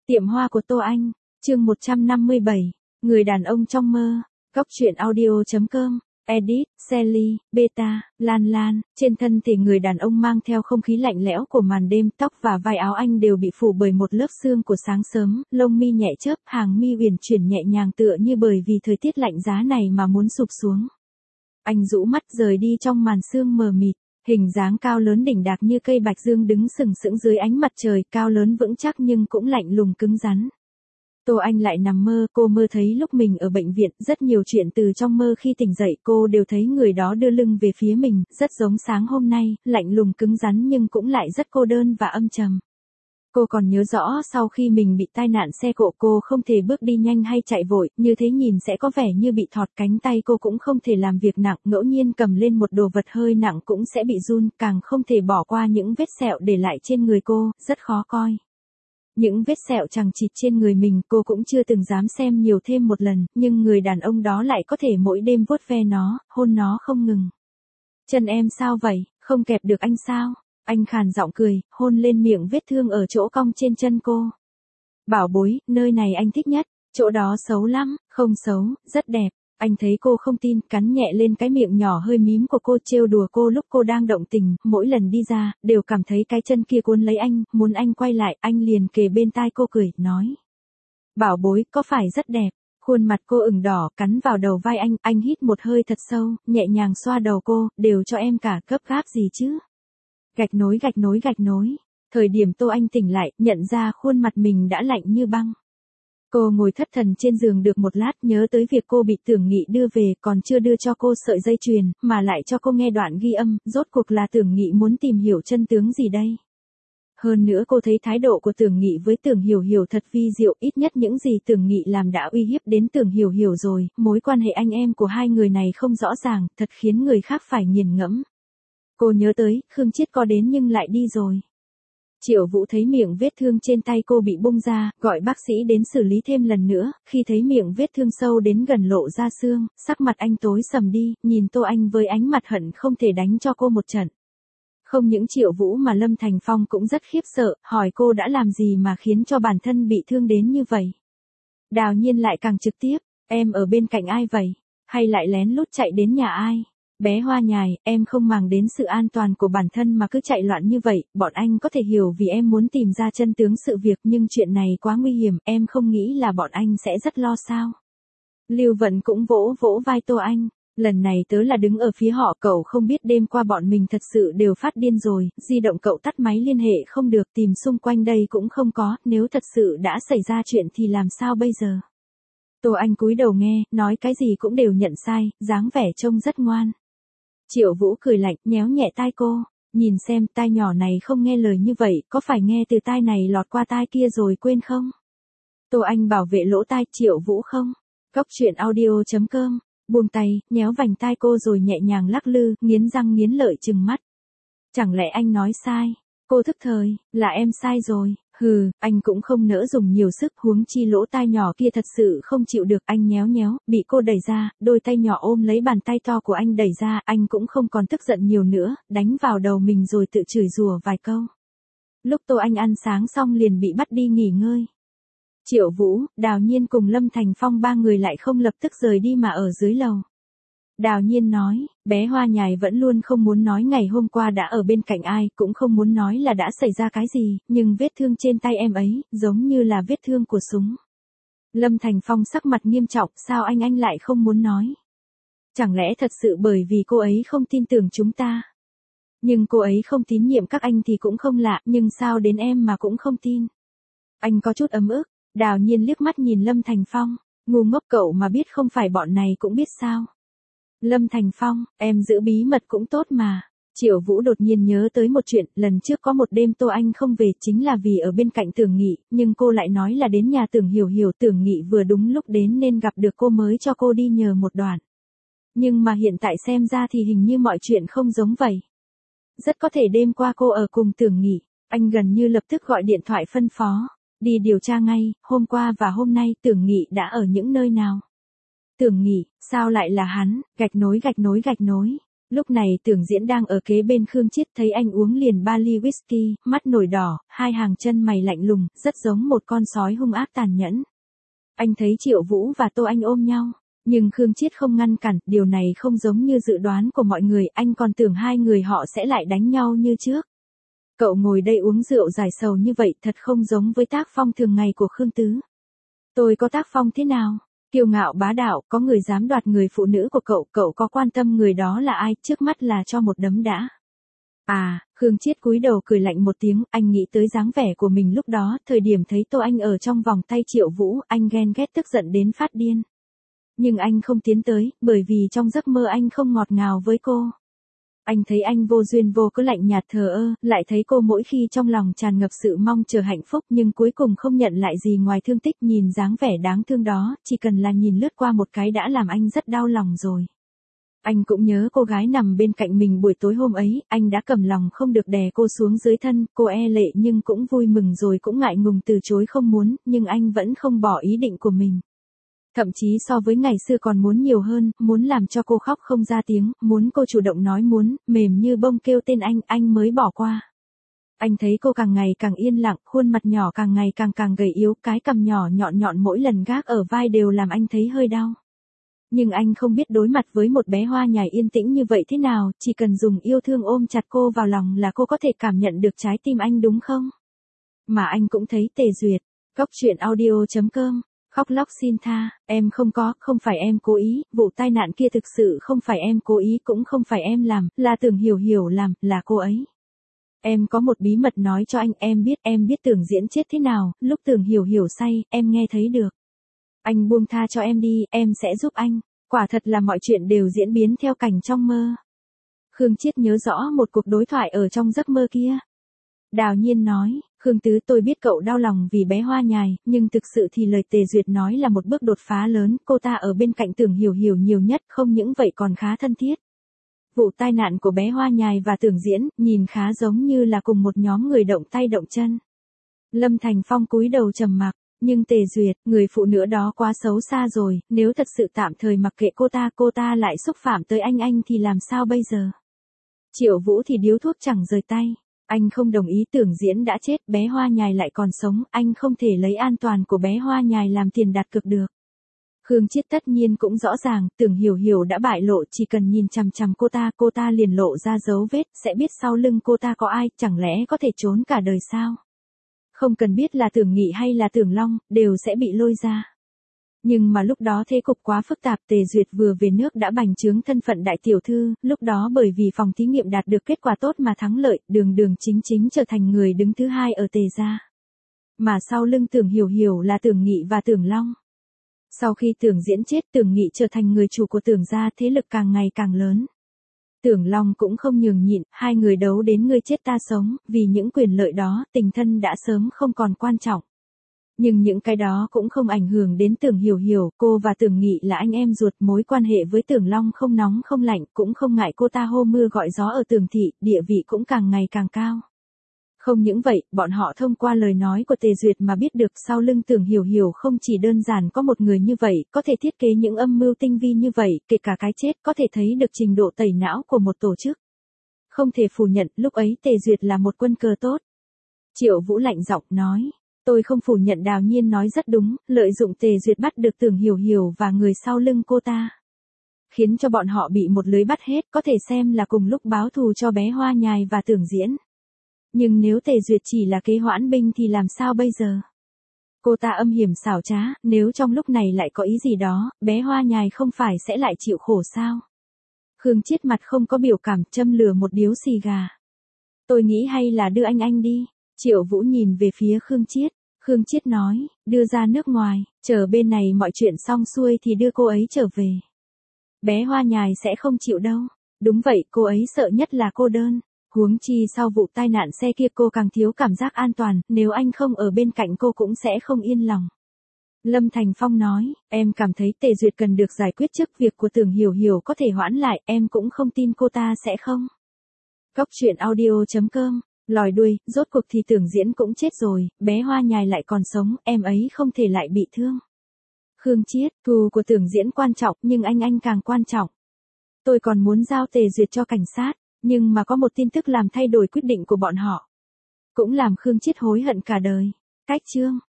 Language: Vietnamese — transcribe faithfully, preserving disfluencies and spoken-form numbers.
Tiệm hoa của Tô Anh, chương một trăm năm mươi bảy, người đàn ông trong mơ, góc truyện audio chấm com, edit, Sally, Beta, Lan Lan, trên thân thể người đàn ông mang theo không khí lạnh lẽo của màn đêm, tóc và vai áo anh đều bị phủ bởi một lớp sương của sáng sớm, lông mi nhẹ chớp, hàng mi uyển chuyển nhẹ nhàng tựa như bởi vì thời tiết lạnh giá này mà muốn sụp xuống. Anh rũ mắt rời đi trong màn sương mờ mịt. Hình dáng cao lớn đỉnh đạc như cây bạch dương đứng sừng sững dưới ánh mặt trời, cao lớn vững chắc nhưng cũng lạnh lùng cứng rắn. Tô Anh lại nằm mơ, cô mơ thấy lúc mình ở bệnh viện, rất nhiều chuyện từ trong mơ khi tỉnh dậy cô đều thấy người đó đưa lưng về phía mình, rất giống sáng hôm nay, lạnh lùng cứng rắn nhưng cũng lại rất cô đơn và âm trầm. Cô còn nhớ rõ sau khi mình bị tai nạn xe cộ cô không thể bước đi nhanh hay chạy vội, như thế nhìn sẽ có vẻ như bị thọt, cánh tay cô cũng không thể làm việc nặng, ngẫu nhiên cầm lên một đồ vật hơi nặng cũng sẽ bị run, càng không thể bỏ qua những vết sẹo để lại trên người cô, rất khó coi. Những vết sẹo chằng chịt trên người mình cô cũng chưa từng dám xem nhiều thêm một lần, nhưng người đàn ông đó lại có thể mỗi đêm vuốt ve nó, hôn nó không ngừng. Chân em sao vậy, không kẹp được anh sao? Anh khàn giọng cười, hôn lên miệng vết thương ở chỗ cong trên chân cô. Bảo bối, nơi này anh thích nhất, chỗ đó xấu lắm, không xấu, rất đẹp. Anh thấy cô không tin, cắn nhẹ lên cái miệng nhỏ hơi mím của cô, trêu đùa cô lúc cô đang động tình, mỗi lần đi ra, đều cảm thấy cái chân kia cuốn lấy anh, muốn anh quay lại, anh liền kề bên tai cô cười, nói. Bảo bối, có phải rất đẹp? Khuôn mặt cô ửng đỏ, cắn vào đầu vai anh, anh hít một hơi thật sâu, nhẹ nhàng xoa đầu cô, đều cho em cả, gấp gáp gì chứ? Gạch nối gạch nối gạch nối. Thời điểm Tô Anh tỉnh lại, nhận ra khuôn mặt mình đã lạnh như băng. Cô ngồi thất thần trên giường được một lát, nhớ tới việc cô bị Tưởng Nghị đưa về, còn chưa đưa cho cô sợi dây chuyền, mà lại cho cô nghe đoạn ghi âm, rốt cuộc là Tưởng Nghị muốn tìm hiểu chân tướng gì đây? Hơn nữa cô thấy thái độ của Tưởng Nghị với Tưởng Hiểu Hiểu thật vi diệu, ít nhất những gì Tưởng Nghị làm đã uy hiếp đến Tưởng Hiểu Hiểu rồi, mối quan hệ anh em của hai người này không rõ ràng, thật khiến người khác phải nghiền ngẫm. Cô nhớ tới, Khương Chiết có đến nhưng lại đi rồi. Triệu Vũ thấy miệng vết thương trên tay cô bị bung ra, gọi bác sĩ đến xử lý thêm lần nữa, khi thấy miệng vết thương sâu đến gần lộ ra xương, sắc mặt anh tối sầm đi, nhìn Tô Anh với ánh mặt hận không thể đánh cho cô một trận. Không những Triệu Vũ mà Lâm Thành Phong cũng rất khiếp sợ, hỏi cô đã làm gì mà khiến cho bản thân bị thương đến như vậy. Đào Nhiên lại càng trực tiếp, em ở bên cạnh ai vậy? Hay lại lén lút chạy đến nhà ai? Bé Hoa Nhài, em không màng đến sự an toàn của bản thân mà cứ chạy loạn như vậy, bọn anh có thể hiểu vì em muốn tìm ra chân tướng sự việc, nhưng chuyện này quá nguy hiểm, em không nghĩ là bọn anh sẽ rất lo sao. Lưu Vận cũng vỗ vỗ vai Tô Anh, lần này tớ là đứng ở phía họ, cậu không biết đêm qua bọn mình thật sự đều phát điên rồi, di động cậu tắt máy liên hệ không được, tìm xung quanh đây cũng không có, nếu thật sự đã xảy ra chuyện thì làm sao bây giờ. Tô Anh cúi đầu nghe, nói cái gì cũng đều nhận sai, dáng vẻ trông rất ngoan. Triệu Vũ cười lạnh, nhéo nhẹ tai cô, nhìn xem tai nhỏ này không nghe lời như vậy, có phải nghe từ tai này lọt qua tai kia rồi quên không? Tô Anh bảo vệ lỗ tai, Triệu Vũ không? Góc truyện audio chấm com, buông tay, nhéo vành tai cô rồi nhẹ nhàng lắc lư, nghiến răng nghiến lợi trừng mắt. Chẳng lẽ anh nói sai? Cô thức thời, là em sai rồi. Hừ, anh cũng không nỡ dùng nhiều sức, huống chi lỗ tai nhỏ kia thật sự không chịu được, anh nhéo nhéo, bị cô đẩy ra, đôi tay nhỏ ôm lấy bàn tay to của anh đẩy ra, anh cũng không còn tức giận nhiều nữa, đánh vào đầu mình rồi tự chửi rủa vài câu. Lúc Tô Anh ăn sáng xong liền bị bắt đi nghỉ ngơi. Triệu Vũ, Đào Nhiên cùng Lâm Thành Phong ba người lại không lập tức rời đi mà ở dưới lầu. Đào Nhiên nói, bé Hoa Nhài vẫn luôn không muốn nói ngày hôm qua đã ở bên cạnh ai, cũng không muốn nói là đã xảy ra cái gì, nhưng vết thương trên tay em ấy, giống như là vết thương của súng. Lâm Thành Phong sắc mặt nghiêm trọng, sao anh anh lại không muốn nói? Chẳng lẽ thật sự bởi vì cô ấy không tin tưởng chúng ta? Nhưng cô ấy không tín nhiệm các anh thì cũng không lạ, nhưng sao đến em mà cũng không tin? Anh có chút ấm ức, Đào Nhiên liếc mắt nhìn Lâm Thành Phong, ngu ngốc cậu mà biết không phải bọn này cũng biết sao? Lâm Thành Phong, em giữ bí mật cũng tốt mà. Triệu Vũ đột nhiên nhớ tới một chuyện, lần trước có một đêm Tô Anh không về chính là vì ở bên cạnh Tưởng Nghị, nhưng cô lại nói là đến nhà Tưởng Hiểu Hiểu, Tưởng Nghị vừa đúng lúc đến nên gặp được cô mới cho cô đi nhờ một đoạn. Nhưng mà hiện tại xem ra thì hình như mọi chuyện không giống vậy. Rất có thể đêm qua cô ở cùng Tưởng Nghị, anh gần như lập tức gọi điện thoại phân phó, đi điều tra ngay, hôm qua và hôm nay Tưởng Nghị đã ở những nơi nào. Tưởng Nghị, sao lại là hắn, gạch nối gạch nối gạch nối. Lúc này Tưởng Diễn đang ở kế bên Khương Chiết, thấy anh uống liền ba ly whisky, mắt nổi đỏ, hai hàng chân mày lạnh lùng, rất giống một con sói hung ác tàn nhẫn. Anh thấy Triệu Vũ và Tô Anh ôm nhau, nhưng Khương Chiết không ngăn cản, điều này không giống như dự đoán của mọi người, anh còn tưởng hai người họ sẽ lại đánh nhau như trước. Cậu ngồi đây uống rượu giải sầu như vậy thật không giống với tác phong thường ngày của Khương Tứ. Tôi có tác phong thế nào? Kiêu ngạo bá đạo, có người dám đoạt người phụ nữ của cậu, cậu có quan tâm người đó là ai, trước mắt là cho một đấm đã. À, Khương Chiết cúi đầu cười lạnh một tiếng, anh nghĩ tới dáng vẻ của mình lúc đó, thời điểm thấy Tô Anh ở trong vòng tay Triệu Vũ, anh ghen ghét tức giận đến phát điên. Nhưng anh không tiến tới, bởi vì trong giấc mơ anh không ngọt ngào với cô. Anh thấy anh vô duyên vô cớ lạnh nhạt thờ ơ, lại thấy cô mỗi khi trong lòng tràn ngập sự mong chờ hạnh phúc nhưng cuối cùng không nhận lại gì ngoài thương tích, nhìn dáng vẻ đáng thương đó, chỉ cần là nhìn lướt qua một cái đã làm anh rất đau lòng rồi. Anh cũng nhớ cô gái nằm bên cạnh mình buổi tối hôm ấy, anh đã cầm lòng không được đè cô xuống dưới thân, cô e lệ nhưng cũng vui mừng rồi cũng ngại ngùng từ chối không muốn, nhưng anh vẫn không bỏ ý định của mình. Thậm chí so với ngày xưa còn muốn nhiều hơn, muốn làm cho cô khóc không ra tiếng, muốn cô chủ động nói muốn, mềm như bông kêu tên anh, anh mới bỏ qua. Anh thấy cô càng ngày càng yên lặng, khuôn mặt nhỏ càng ngày càng càng gầy yếu, cái cằm nhỏ nhọn nhọn mỗi lần gác ở vai đều làm anh thấy hơi đau. Nhưng anh không biết đối mặt với một bé hoa nhài yên tĩnh như vậy thế nào, chỉ cần dùng yêu thương ôm chặt cô vào lòng là cô có thể cảm nhận được trái tim anh đúng không? Mà anh cũng thấy Tề Duyệt, Cóc Truyện Audio chấm com. Khóc lóc xin tha, em không có, không phải em cố ý, vụ tai nạn kia thực sự không phải em cố ý cũng không phải em làm, là Tưởng Hiểu Hiểu làm, là cô ấy. Em có một bí mật nói cho anh, em biết, em biết Tưởng Diễn chết thế nào, lúc Tưởng Hiểu Hiểu say, em nghe thấy được. Anh buông tha cho em đi, em sẽ giúp anh, quả thật là mọi chuyện đều diễn biến theo cảnh trong mơ. Khương Chiết nhớ rõ một cuộc đối thoại ở trong giấc mơ kia. Đào Nhiên nói, Khương Tứ tôi biết cậu đau lòng vì bé hoa nhài, nhưng thực sự thì lời Tề Duyệt nói là một bước đột phá lớn, cô ta ở bên cạnh Tưởng Hiểu Hiểu nhiều nhất, không những vậy còn khá thân thiết. Vụ tai nạn của bé hoa nhài và Tưởng Diễn, nhìn khá giống như là cùng một nhóm người động tay động chân. Lâm Thành Phong cúi đầu trầm mặc, nhưng Tề Duyệt, người phụ nữ đó quá xấu xa rồi, nếu thật sự tạm thời mặc kệ cô ta, cô ta lại xúc phạm tới anh anh thì làm sao bây giờ? Triệu Vũ thì điếu thuốc chẳng rời tay. Anh không đồng ý, Tưởng Diễn đã chết, bé hoa nhài lại còn sống, anh không thể lấy an toàn của bé hoa nhài làm tiền đặt cược được. Khương Chiết tất nhiên cũng rõ ràng, Tưởng Hiểu Hiểu đã bại lộ, chỉ cần nhìn chằm chằm cô ta, cô ta liền lộ ra dấu vết, sẽ biết sau lưng cô ta có ai, chẳng lẽ có thể trốn cả đời sao? Không cần biết là Tưởng Nghị hay là Tưởng Long, đều sẽ bị lôi ra. Nhưng mà lúc đó thế cục quá phức tạp, Tề Duyệt vừa về nước đã bành trướng thân phận đại tiểu thư, lúc đó bởi vì phòng thí nghiệm đạt được kết quả tốt mà thắng lợi, đường đường chính chính trở thành người đứng thứ hai ở Tề gia. Mà sau lưng Tưởng Hiểu Hiểu là Tưởng Nghị và Tưởng Long. Sau khi Tưởng Diễn chết, Tưởng Nghị trở thành người chủ của Tưởng gia, thế lực càng ngày càng lớn. Tưởng Long cũng không nhường nhịn, hai người đấu đến ngươi chết ta sống, vì những quyền lợi đó, tình thân đã sớm không còn quan trọng. Nhưng những cái đó cũng không ảnh hưởng đến Tưởng Hiểu Hiểu, cô và Tưởng Nghị là anh em ruột, mối quan hệ với Tưởng Long không nóng không lạnh, cũng không ngại cô ta hô mưa gọi gió ở Tưởng thị, địa vị cũng càng ngày càng cao. Không những vậy, bọn họ thông qua lời nói của Tề Duyệt mà biết được sau lưng Tưởng Hiểu Hiểu không chỉ đơn giản có một người như vậy, có thể thiết kế những âm mưu tinh vi như vậy, kể cả cái chết, có thể thấy được trình độ tẩy não của một tổ chức. Không thể phủ nhận, lúc ấy Tề Duyệt là một quân cờ tốt. Triệu Vũ lạnh giọng nói. Tôi không phủ nhận, Đào Nhiên nói rất đúng, lợi dụng Tề Duyệt bắt được Tưởng Hiểu Hiểu và người sau lưng cô ta. Khiến cho bọn họ bị một lưới bắt hết, có thể xem là cùng lúc báo thù cho bé hoa nhài và Tưởng Diễn. Nhưng nếu Tề Duyệt chỉ là kế hoãn binh thì làm sao bây giờ? Cô ta âm hiểm xảo trá, nếu trong lúc này lại có ý gì đó, bé hoa nhài không phải sẽ lại chịu khổ sao? Khương Chiết mặt không có biểu cảm, châm lửa một điếu xì gà. Tôi nghĩ hay là đưa anh anh đi. Triệu Vũ nhìn về phía Khương Chiết. Khương Chiết nói, đưa ra nước ngoài, chờ bên này mọi chuyện xong xuôi thì đưa cô ấy trở về. Bé hoa nhài sẽ không chịu đâu. Đúng vậy, cô ấy sợ nhất là cô đơn. Huống chi sau vụ tai nạn xe kia cô càng thiếu cảm giác an toàn, nếu anh không ở bên cạnh cô cũng sẽ không yên lòng. Lâm Thành Phong nói, em cảm thấy Tề Duyệt cần được giải quyết trước, việc của Tưởng Hiểu Hiểu có thể hoãn lại, em cũng không tin cô ta sẽ không. Cóc Truyện Audio chấm com. Lòi đuôi, rốt cuộc thì Tưởng Diễn cũng chết rồi, bé hoa nhài lại còn sống, em ấy không thể lại bị thương. Khương Chiết, thù của Tưởng Diễn quan trọng, nhưng anh anh càng quan trọng. Tôi còn muốn giao Tề Duyệt cho cảnh sát, nhưng mà có một tin tức làm thay đổi quyết định của bọn họ. Cũng làm Khương Chiết hối hận cả đời. Cách chương